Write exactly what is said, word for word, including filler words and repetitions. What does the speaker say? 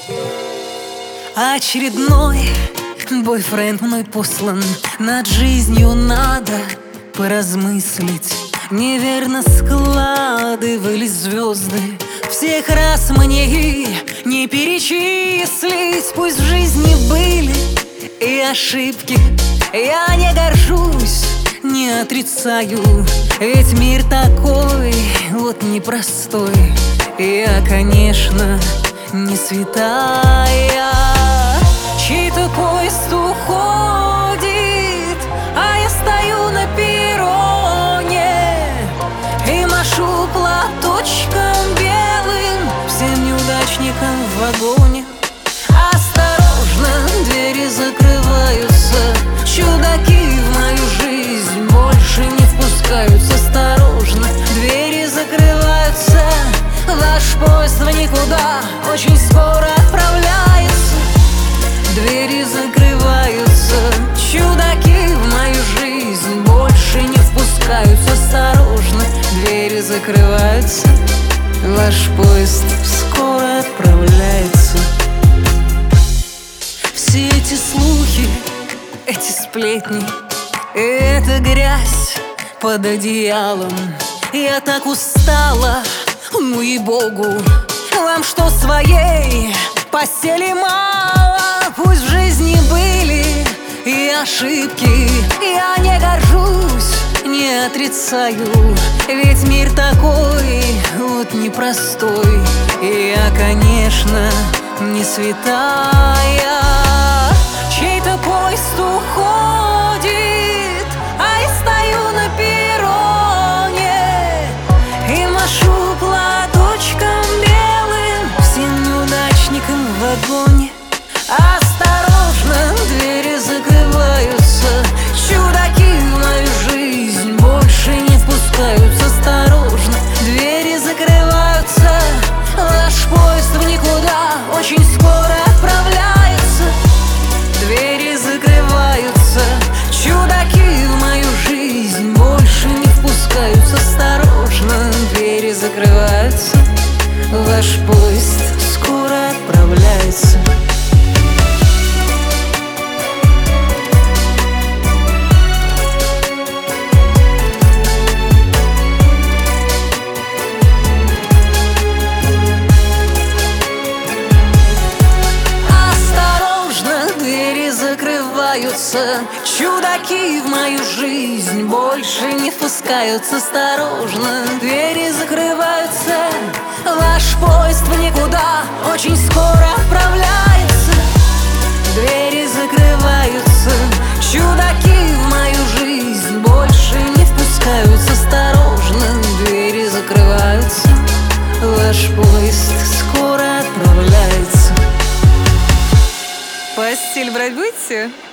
Очередной бойфренд мной послан. Над жизнью надо поразмыслить. Неверно складывались звезды. Всех раз мне и не перечислить. Пусть в жизни были и ошибки, я не горжусь, не отрицаю. Ведь мир такой вот непростой. Я, конечно, не святая. Чей-то поезд уходит, а я стою на перроне и машу платочком белым всем неудачникам в вагоне. Осторожно, двери закрываются, чудаки в мою жизнь больше не впускаются. Осторожно, двери закрываются, ваш поезд в никуда очень скоро отправляется. Двери закрываются, чудаки в мою жизнь больше не впускаются. Осторожно, двери закрываются, ваш поезд скоро отправляется. Все эти слухи, эти сплетни, эта грязь под одеялом. Я так устала, ну и богу, вам что, своей постели мало? Пусть в жизни были и ошибки, я не горжусь, не отрицаю. Ведь мир такой вот непростой. И я, конечно, не святая. Чей-то поезд уходит, а я стою на перроне и машу платочком белым всем неудачникам в вагоне. Осторожно, двери закрываются, чудаки в мою жизнь больше не впускаются. Осторожно, двери закрываются, ваш поезд в никуда очень скоро отправляется. Двери закрываются, чудаки в мою жизнь больше не впускаются. Осторожно, двери закрываются, ваш поезд скоро отправляется. Чудаки в мою жизнь больше не впускаются. Осторожно, двери закрываются, ваш поезд в никуда очень скоро отправляется. Двери закрываются, чудаки в мою жизнь больше не впускаются. Осторожно, двери закрываются, ваш поезд скоро отправляется. Постель брать будете?